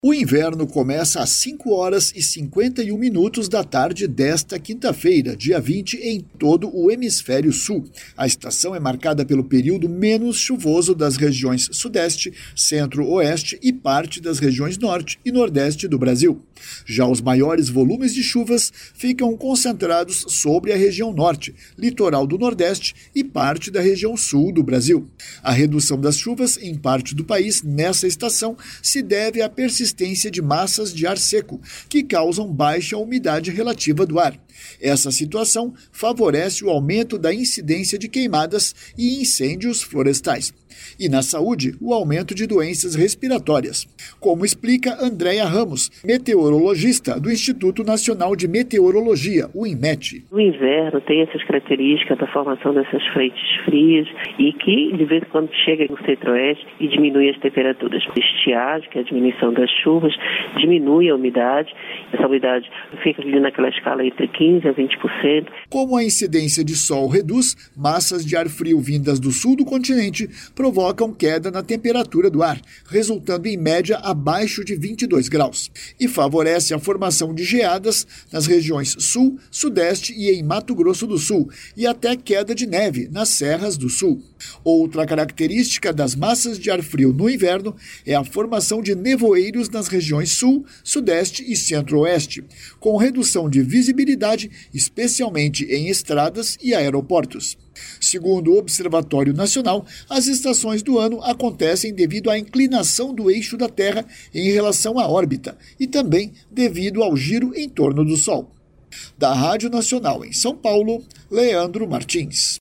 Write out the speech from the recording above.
O inverno começa às 5 horas e 51 minutos da tarde desta quinta-feira, dia 20, em todo o hemisfério sul. A estação é marcada pelo período menos chuvoso das regiões sudeste, centro-oeste e parte das regiões norte e nordeste do Brasil. Já os maiores volumes de chuvas ficam concentrados sobre a região norte, litoral do nordeste e parte da região sul do Brasil. A redução das chuvas em parte do país nessa estação se deve à persistência de massas de ar seco, que causam baixa umidade relativa do ar. Essa situação favorece o aumento da incidência de queimadas e incêndios florestais. E na saúde, o aumento de doenças respiratórias. Como explica Andréia Ramos, meteorologista do Instituto Nacional de Meteorologia, o INMET. O inverno tem essas características da formação dessas frentes frias e que, de vez em quando, chega no centro-oeste e diminui as temperaturas. Estiagem, que é a diminuição das chuvas, diminui a umidade. Essa umidade fica ali naquela escala entre 15% a 20%. Como a incidência de sol reduz, massas de ar frio vindas do sul do continente provocam queda na temperatura do ar, resultando em média abaixo de 22 graus, e favorece a formação de geadas nas regiões sul, sudeste e em Mato Grosso do Sul, e até queda de neve nas serras do sul. Outra característica das massas de ar frio no inverno é a formação de nevoeiros nas regiões sul, sudeste e centro-oeste, com redução de visibilidade, especialmente em estradas e aeroportos. Segundo o Observatório Nacional, as estações do ano acontecem devido à inclinação do eixo da Terra em relação à órbita e também devido ao giro em torno do Sol. Da Rádio Nacional em São Paulo, Leandro Martins.